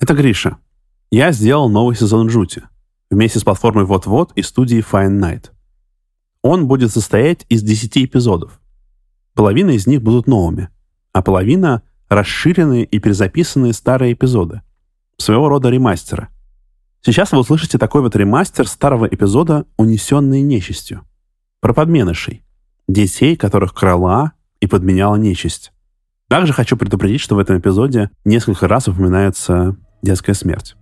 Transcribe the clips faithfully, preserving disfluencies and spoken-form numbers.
Это Гриша. Я сделал новый сезон «Жути» вместе с платформой Вот-Вот и студией Fine Night. Он будет состоять из десяти эпизодов. Половина из них будут новыми, а половина — расширенные и перезаписанные старые эпизоды. Своего рода ремастеры. Сейчас вы услышите такой вот ремастер старого эпизода «Унесенные нечистью». Про подменышей. Детей, которых крала и подменяла нечисть. Также хочу предупредить, что в этом эпизоде несколько раз упоминается детская смерть.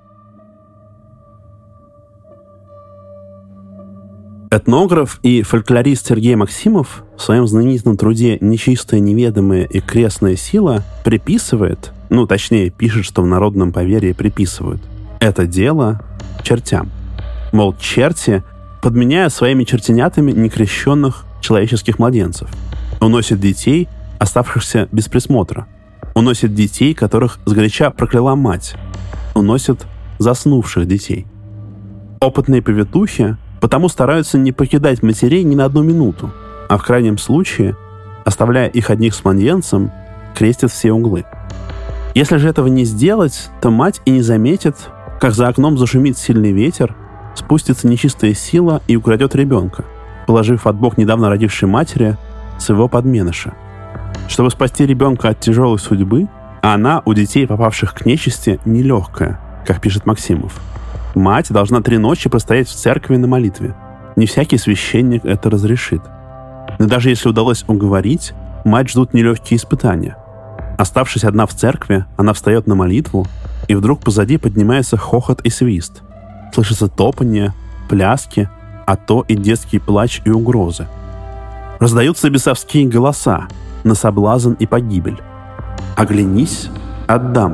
Этнограф и фольклорист Сергей Максимов в своем знаменитом труде «Нечистая, неведомая и крестная сила» приписывает, ну, точнее, пишет, что в народном поверье приписывают, это дело чертям. Мол, черти, подменяя своими чертенятами некрещенных человеческих младенцев, уносят детей, оставшихся без присмотра, уносят детей, которых сгоряча прокляла мать, уносят заснувших детей. Опытные повитухи потому стараются не покидать матерей ни на одну минуту, а в крайнем случае, оставляя их одних с младенцем, крестят все углы. Если же этого не сделать, то мать и не заметит, как за окном зашумит сильный ветер, спустится нечистая сила и украдет ребенка, положив под бок недавно родившей матери своего подменыша. Чтобы спасти ребенка от тяжелой судьбы, а она у детей, попавших к нечисти, нелегкая, как пишет Максимов. Мать должна три ночи простоять в церкви на молитве. Не всякий священник это разрешит. Но даже если удалось уговорить, мать ждут нелегкие испытания. Оставшись одна в церкви, она встает на молитву, и вдруг позади поднимается хохот и свист. Слышится топанье, пляски, а то и детский плач и угрозы. Раздаются бесовские голоса на соблазн и погибель. «Оглянись, отдам».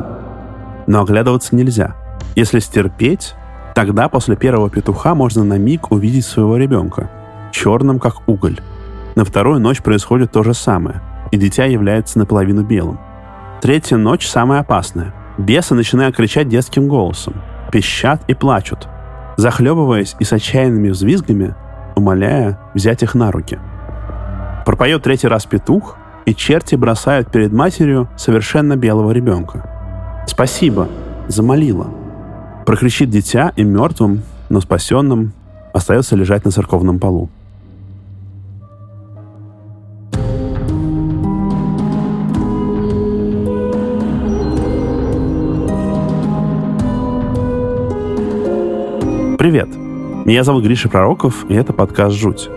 Но оглядываться нельзя. Если стерпеть, тогда после первого петуха можно на миг увидеть своего ребенка, черным как уголь. На вторую ночь происходит то же самое, и дитя является наполовину белым. Третья ночь самая опасная. Бесы начинают кричать детским голосом, пищат и плачут, захлебываясь и с отчаянными взвизгами, умоляя взять их на руки. Пропоет третий раз петух, и черти бросают перед матерью совершенно белого ребенка. «Спасибо, замолила». Прокричит дитя, и мертвым, но спасенным, остается лежать на церковном полу. Привет! Меня зовут Гриша Пророков, и это подкаст «Жуть».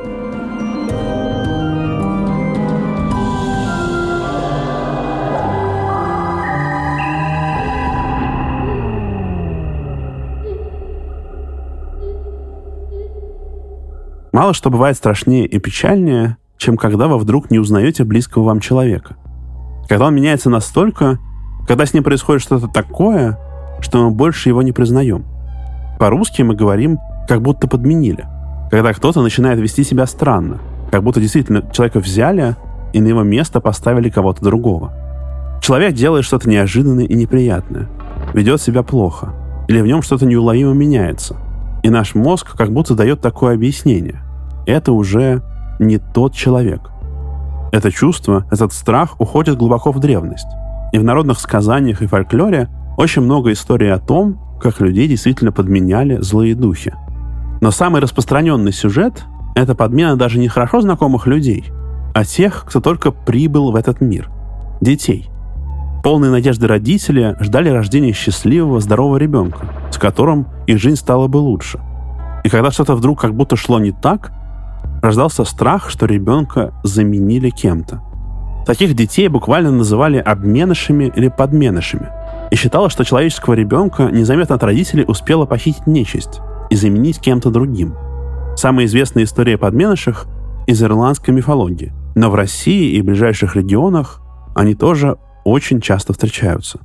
Мало что бывает страшнее и печальнее, чем когда вы вдруг не узнаете близкого вам человека. Когда он меняется настолько, когда с ним происходит что-то такое, что мы больше его не признаем. По-русски мы говорим «как будто подменили», когда кто-то начинает вести себя странно, как будто действительно человека взяли и на его место поставили кого-то другого. Человек делает что-то неожиданное и неприятное, ведет себя плохо, или в нем что-то неуловимо меняется, и наш мозг как будто дает такое объяснение. Это уже не тот человек. Это чувство, этот страх уходит глубоко в древность. И в народных сказаниях и фольклоре очень много историй о том, как людей действительно подменяли злые духи. Но самый распространенный сюжет — это подмена даже не хорошо знакомых людей, а тех, кто только прибыл в этот мир. Детей. Полные надежды родители ждали рождения счастливого, здорового ребенка, с которым их жизнь стала бы лучше. И когда что-то вдруг как будто шло не так, рождался страх, что ребенка заменили кем-то. Таких детей буквально называли обменышами или подменышами. И считалось, что человеческого ребенка незаметно от родителей успела похитить нечисть и заменить кем-то другим. Самая известная история о подменышах из ирландской мифологии. Но в России и ближайших регионах они тоже очень часто встречаются.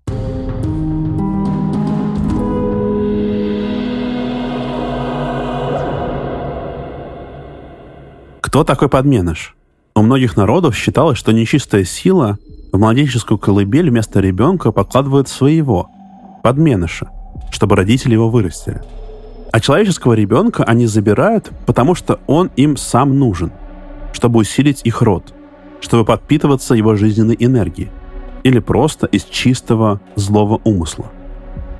Кто такой подменыш? У многих народов считалось, что нечистая сила в младенческую колыбель вместо ребенка подкладывает своего, подменыша, чтобы родители его вырастили. А человеческого ребенка они забирают, потому что он им сам нужен, чтобы усилить их род, чтобы подпитываться его жизненной энергией, или просто из чистого злого умысла.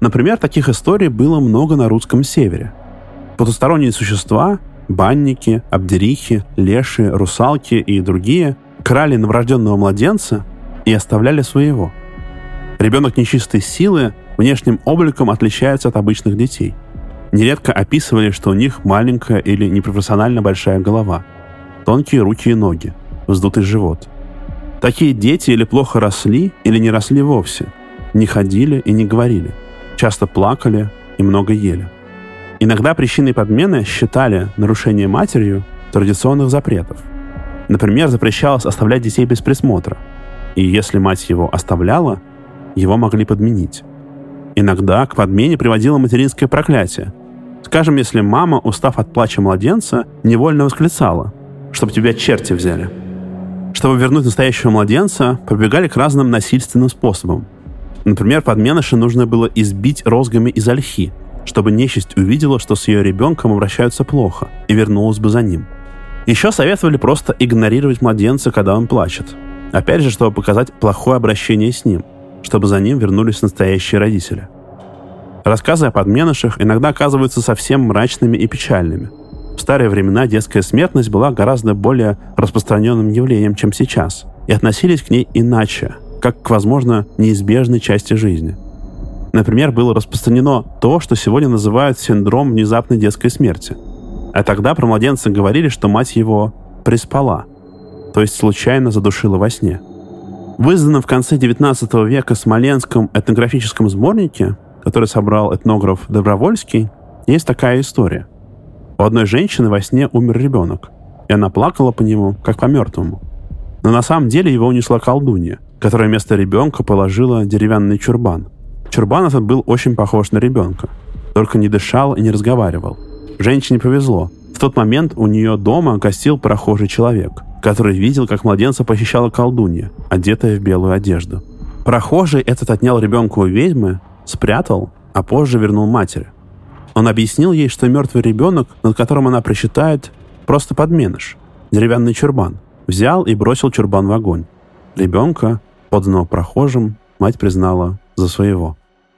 Например, таких историй было много на русском севере. Потусторонние существа, банники, абдерихи, леши, русалки и другие крали новорожденного младенца и оставляли своего. Ребенок нечистой силы внешним обликом отличается от обычных детей. Нередко описывали, что у них маленькая или непропорционально большая голова, тонкие руки и ноги, вздутый живот. Такие дети или плохо росли, или не росли вовсе, не ходили и не говорили, часто плакали и много ели. Иногда причиной подмены считали нарушение матерью традиционных запретов. Например, запрещалось оставлять детей без присмотра, и если мать его оставляла, его могли подменить. Иногда к подмене приводило материнское проклятие. Скажем, если мама, устав от плача младенца, невольно восклицала: «Чтоб тебя черти взяли». Чтобы вернуть настоящего младенца, побегали к разным насильственным способам. Например, подменыша нужно было избить розгами из ольхи, чтобы нечисть увидела, что с ее ребенком обращаются плохо, и вернулась бы за ним. Еще советовали просто игнорировать младенца, когда он плачет. Опять же, чтобы показать плохое обращение с ним, чтобы за ним вернулись настоящие родители. Рассказы о подменышах иногда оказываются совсем мрачными и печальными. В старые времена детская смертность была гораздо более распространенным явлением, чем сейчас, и относились к ней иначе, как к, возможно, неизбежной части жизни. Например, было распространено то, что сегодня называют синдром внезапной детской смерти. А тогда про младенца говорили, что мать его приспала, то есть случайно задушила во сне. В изданном в конце девятнадцатого века Смоленском этнографическом сборнике, который собрал этнограф Добровольский, есть такая история. У одной женщины во сне умер ребенок, и она плакала по нему, как по мертвому. Но на самом деле его унесла колдунья, которая вместо ребенка положила деревянный чурбан. Чурбан этот был очень похож на ребенка, только не дышал и не разговаривал. Женщине повезло. В тот момент у нее дома гостил прохожий человек, который видел, как младенца похищала колдунья, одетая в белую одежду. Прохожий этот отнял ребенка у ведьмы, спрятал, а позже вернул матери. Он объяснил ей, что мертвый ребенок, над которым она причитает, просто подменыш, деревянный чурбан. Взял и бросил чурбан в огонь. Ребенка, подданного прохожим, мать признала за своего.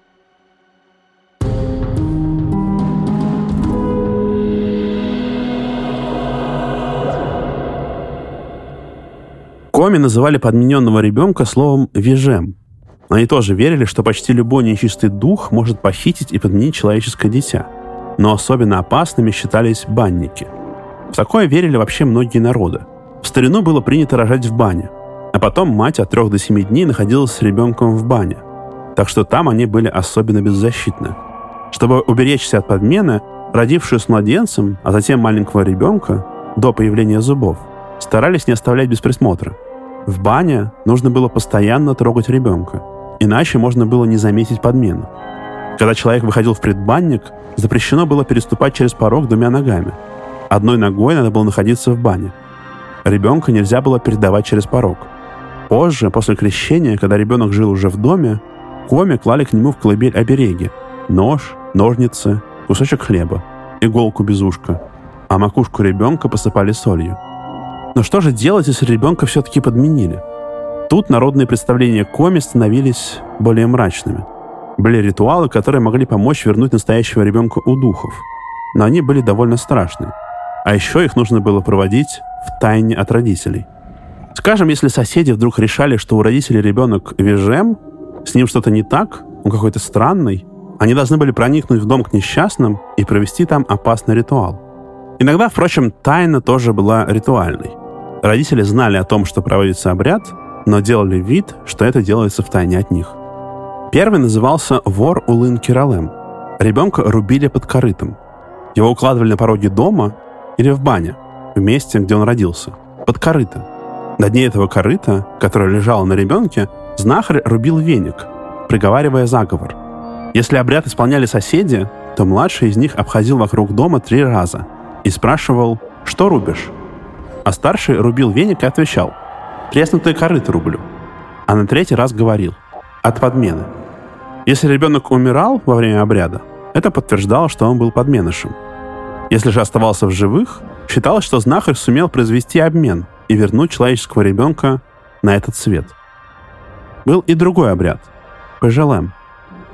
Коми называли подмененного ребенка словом «вижем». Они тоже верили, что почти любой нечистый дух может похитить и подменить человеческое дитя. Но особенно опасными считались банники. В такое верили вообще многие народы. В старину было принято рожать в бане, а потом мать от трех до семи дней находилась с ребенком в бане. Так что там они были особенно беззащитны. Чтобы уберечься от подмены, родившую с младенцем, а затем маленького ребенка, до появления зубов, старались не оставлять без присмотра. В бане нужно было постоянно трогать ребенка, иначе можно было не заметить подмену. Когда человек выходил в предбанник, запрещено было переступать через порог двумя ногами. Одной ногой надо было находиться в бане. Ребенка нельзя было передавать через порог. Позже, после крещения, когда ребенок жил уже в доме, Коми клали к нему в колыбель обереги: нож, ножницы, кусочек хлеба, иголку без ушка, а макушку ребенка посыпали солью. Но что же делать, если ребенка все-таки подменили? Тут народные представления Коми становились более мрачными. Были ритуалы, которые могли помочь вернуть настоящего ребенка у духов, но они были довольно страшны. А еще их нужно было проводить в тайне от родителей. Скажем, если соседи вдруг решали, что у родителей ребенок вижем, с ним что-то не так, он какой-то странный, они должны были проникнуть в дом к несчастным и провести там опасный ритуал. Иногда, впрочем, тайна тоже была ритуальной. Родители знали о том, что проводится обряд, но делали вид, что это делается втайне от них. Первый назывался вор Улын Киралем. Ребенка рубили под корытом. Его укладывали на пороге дома или в бане, в месте, где он родился, под корыто. На дне этого корыта, которое лежало на ребенке, знахарь рубил веник, приговаривая заговор. Если обряд исполняли соседи, то младший из них обходил вокруг дома три раза и спрашивал: «Что рубишь?». А старший рубил веник и отвечал: «Треснутое корыто рублю». А на третий раз говорил: «От подмены». Если ребенок умирал во время обряда, это подтверждало, что он был подменышем. Если же оставался в живых, считалось, что знахарь сумел произвести обмен и вернуть человеческого ребенка на этот свет. Был и другой обряд – пежелем.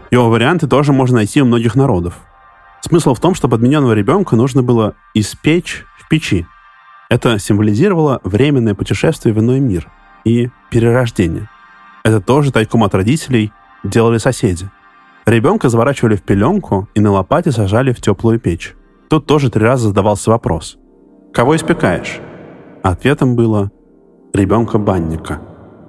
Его варианты тоже можно найти у многих народов. Смысл в том, что подмененного ребенка нужно было испечь в печи. Это символизировало временное путешествие в иной мир и перерождение. Это тоже тайком от родителей делали соседи. Ребенка заворачивали в пеленку и на лопате сажали в теплую печь. Тут тоже три раза задавался вопрос: «Кого испекаешь?» Ответом было «ребенка-банника».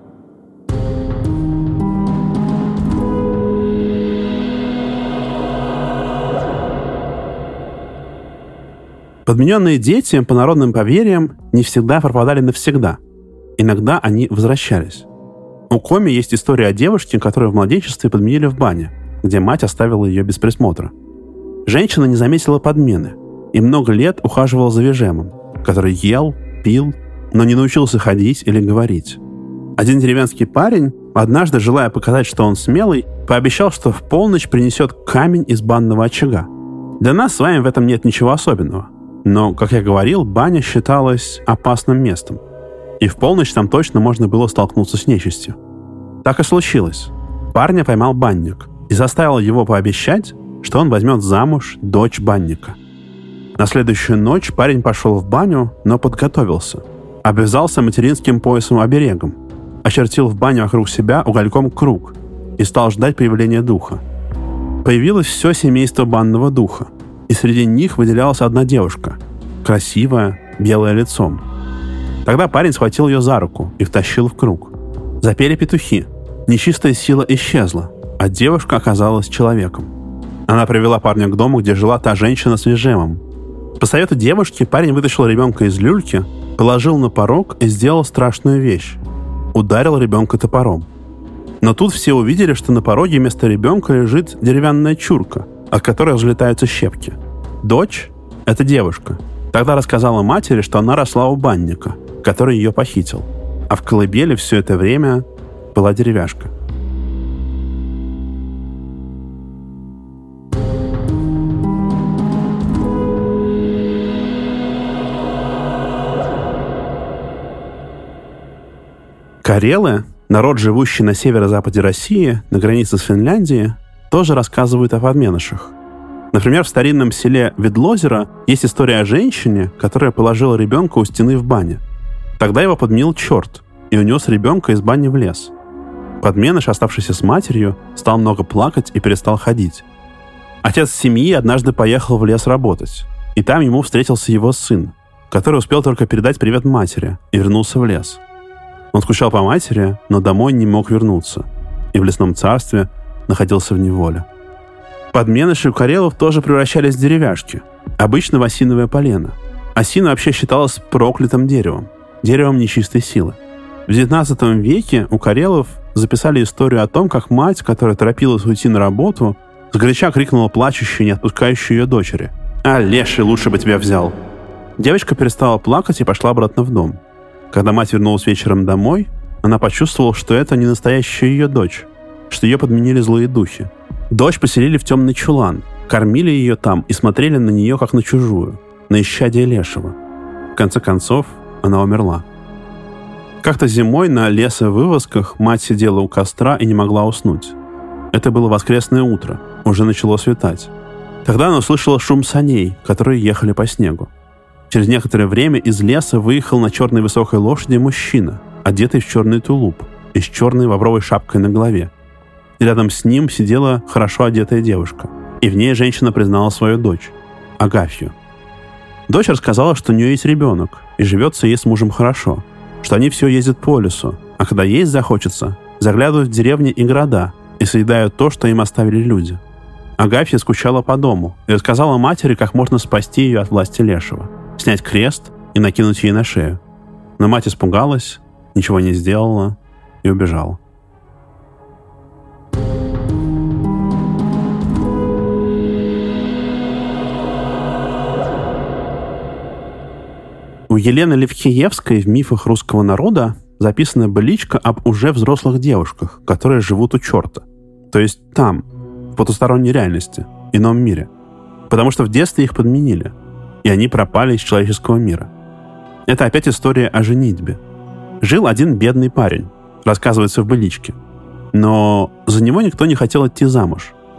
Подмененные дети, по народным поверьям, не всегда пропадали навсегда. Иногда они возвращались. У Коми есть история о девушке, которую в младенчестве подменили в бане, где мать оставила ее без присмотра. Женщина не заметила подмены и много лет ухаживала за Вижемом, который ел, пил, но не научился ходить или говорить. Один деревенский парень, однажды, желая показать, что он смелый, пообещал, что в полночь принесет камень из банного очага. Для нас с вами в этом нет ничего особенного. Но, как я говорил, баня считалась опасным местом. И в полночь там точно можно было столкнуться с нечистью. Так и случилось. Парня поймал банник и заставил его пообещать, что он возьмет замуж дочь банника. На следующую ночь парень пошел в баню, но подготовился. Обвязался материнским поясом-оберегом, очертил в баню вокруг себя угольком круг и стал ждать появления духа. Появилось все семейство банного духа, и среди них выделялась одна девушка, красивая, белая лицом. Тогда парень схватил ее за руку и втащил в круг. Запели петухи. Нечистая сила исчезла, а девушка оказалась человеком. Она привела парня к дому, где жила та женщина с Вижемом. По совету девушки парень вытащил ребенка из люльки, положил на порог и сделал страшную вещь. Ударил ребенка топором. Но тут все увидели, что на пороге вместо ребенка лежит деревянная чурка, от которой разлетаются щепки. Дочь — это девушка. Тогда рассказала матери, что она росла у банника, который ее похитил. А в колыбели все это время была деревяшка. Карелы, народ, живущий на северо-западе России, на границе с Финляндией, тоже рассказывают о подменышах. Например, в старинном селе Ведлозеро есть история о женщине, которая положила ребенка у стены в бане. Тогда его подменил черт и унес ребенка из бани в лес. Подменыш, оставшийся с матерью, стал много плакать и перестал ходить. Отец семьи однажды поехал в лес работать, и там ему встретился его сын, который успел только передать привет матери и вернулся в лес. Он скучал по матери, но домой не мог вернуться, и в лесном царстве находился в неволе. Подменыши у карелов тоже превращались в деревяшки, обычно в осиновое полено. Осина вообще считалась проклятым деревом, деревом нечистой силы. В девятнадцатом веке у карелов записали историю о том, как мать, которая торопилась уйти на работу, сгоряча крикнула плачущей, не отпускающей ее дочери: «А, леший, лучше бы тебя взял!» Девочка перестала плакать и пошла обратно в дом. Когда мать вернулась вечером домой, она почувствовала, что это не настоящая ее дочь, что ее подменили злые духи. Дочь поселили в темный чулан, кормили ее там и смотрели на нее, как на чужую, на исчадие лешего. В конце концов, она умерла. Как-то зимой на лесовывозках мать сидела у костра и не могла уснуть. Это было воскресное утро, уже начало светать. Тогда она услышала шум саней, которые ехали по снегу. Через некоторое время из леса выехал на черной высокой лошади мужчина, одетый в черный тулуп и с черной бобровой шапкой на голове. И рядом с ним сидела хорошо одетая девушка, и в ней женщина признала свою дочь, Агафью. Дочь рассказала, что у нее есть ребенок, и живется ей с мужем хорошо, что они все ездят по лесу, а когда есть захочется, заглядывают в деревни и города и съедают то, что им оставили люди. Агафья скучала по дому и рассказала матери, как можно спасти ее от власти лешего, снять крест и накинуть ей на шею. Но мать испугалась, ничего не сделала и убежала. У Елены Левкиевской в «Мифах русского народа» записана быличка об уже взрослых девушках, которые живут у черта. То есть там, в потусторонней реальности, ином мире. Потому что в детстве их подменили, и они пропали из человеческого мира. Это опять история о женитьбе. Жил один бедный парень, рассказывается в быличке. Но за него никто не хотел идти замуж,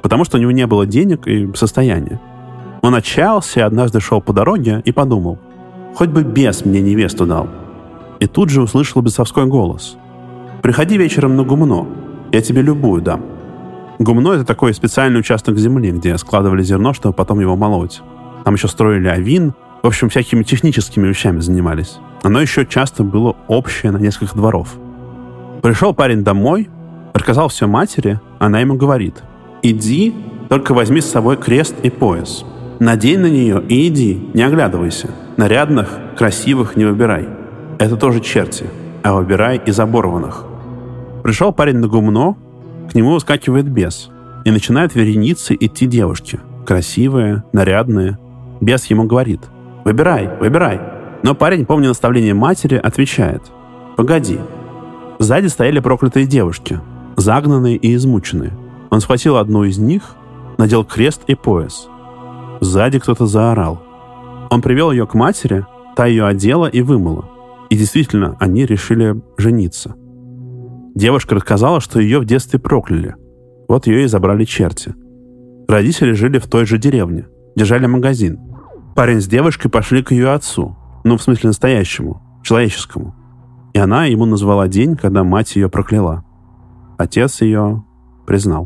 потому что у него не было денег и состояния. Он отчаялся и однажды шел по дороге и подумал: «Хоть бы бес мне невесту дал». И тут же услышал бесовской голос: «Приходи вечером на гумно, я тебе любую дам». Гумно — это такой специальный участок земли, где складывали зерно, чтобы потом его молоть. Там еще строили овин, в общем, всякими техническими вещами занимались. Оно еще часто было общее на несколько дворов. Пришел парень домой, рассказал все матери, она ему говорит: «Иди, только возьми с собой крест и пояс. Надень на нее и иди, не оглядывайся. Нарядных, красивых не выбирай. Это тоже черти, а выбирай из оборванных». Пришел парень на гумно, к нему выскакивает бес, и начинают вереницы идти девушки. Красивые, нарядные. Бес ему говорит: «Выбирай, выбирай». Но парень, помня наставление матери, отвечает: «Погоди». Сзади стояли проклятые девушки, загнанные и измученные. Он схватил одну из них, надел крест и пояс. Сзади кто-то заорал. Он привел ее к матери, та ее одела и вымыла. И действительно, они решили жениться. Девушка рассказала, что ее в детстве прокляли. Вот ее и забрали черти. Родители жили в той же деревне, держали магазин. Парень с девушкой пошли к ее отцу, ну, в смысле настоящему, человеческому. И она ему назвала день, когда мать ее прокляла. Отец ее признал.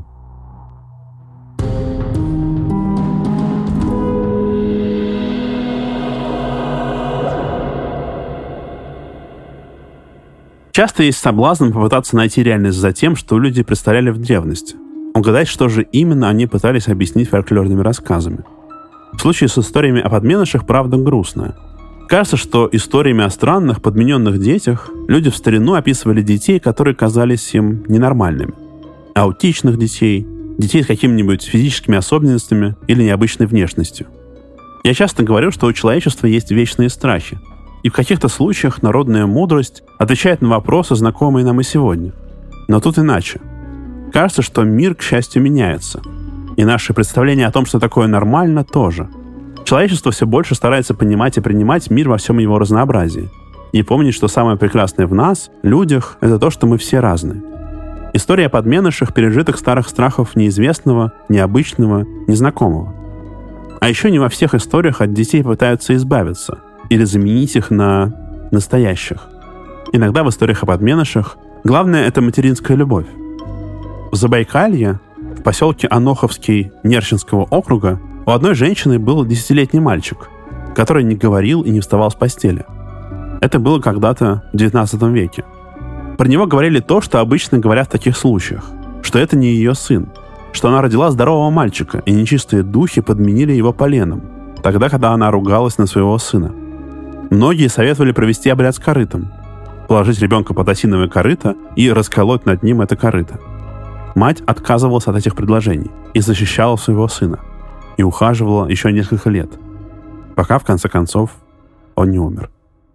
Часто есть соблазн попытаться найти реальность за тем, что люди представляли в древности. Угадать, что же именно они пытались объяснить фольклорными рассказами. В случае с историями о подменышах правда грустная. Кажется, что историями о странных, подмененных детях люди в старину описывали детей, которые казались им ненормальными. Аутичных детей, детей с какими-нибудь физическими особенностями или необычной внешностью. Я часто говорю, что у человечества есть вечные страхи. И в каких-то случаях народная мудрость отвечает на вопросы, знакомые нам и сегодня. Но тут иначе. Кажется, что мир, к счастью, меняется. И наше представление о том, что такое нормально, тоже. Человечество все больше старается понимать и принимать мир во всем его разнообразии. И помнить, что самое прекрасное в нас, людях, это то, что мы все разные. История о подменышах, пережитых старых страхов неизвестного, необычного, незнакомого. А еще не во всех историях от детей пытаются избавиться или заменить их на настоящих. Иногда в историях о подменышах главное — это материнская любовь. В Забайкалье, в поселке Аноховский Нерчинского округа, у одной женщины был десятилетний мальчик, который не говорил и не вставал с постели. Это было когда-то в девятнадцатом веке. Про него говорили то, что обычно говорят в таких случаях, что это не ее сын, что она родила здорового мальчика, и нечистые духи подменили его поленом, тогда, когда она ругалась на своего сына. Многие советовали провести обряд с корытом, положить ребенка под осиновое корыто и расколоть над ним это корыто. Мать отказывалась от этих предложений и защищала своего сына, и ухаживала еще несколько лет, пока, в конце концов, он не умер.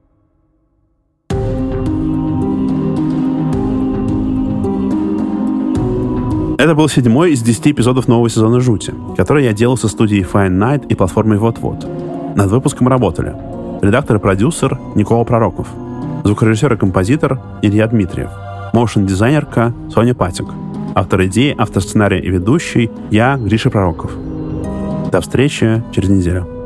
Это был седьмой из десяти эпизодов нового сезона «Жути», который я делал со студией Fine Night и платформой Вот-Вот. Над выпуском работали редактор и продюсер Никола Пророков, звукорежиссер и композитор Илья Дмитриев, моушн-дизайнерка Соня Патик, автор идеи, автор сценария и ведущий я, Гриша Пророков. До встречи через неделю.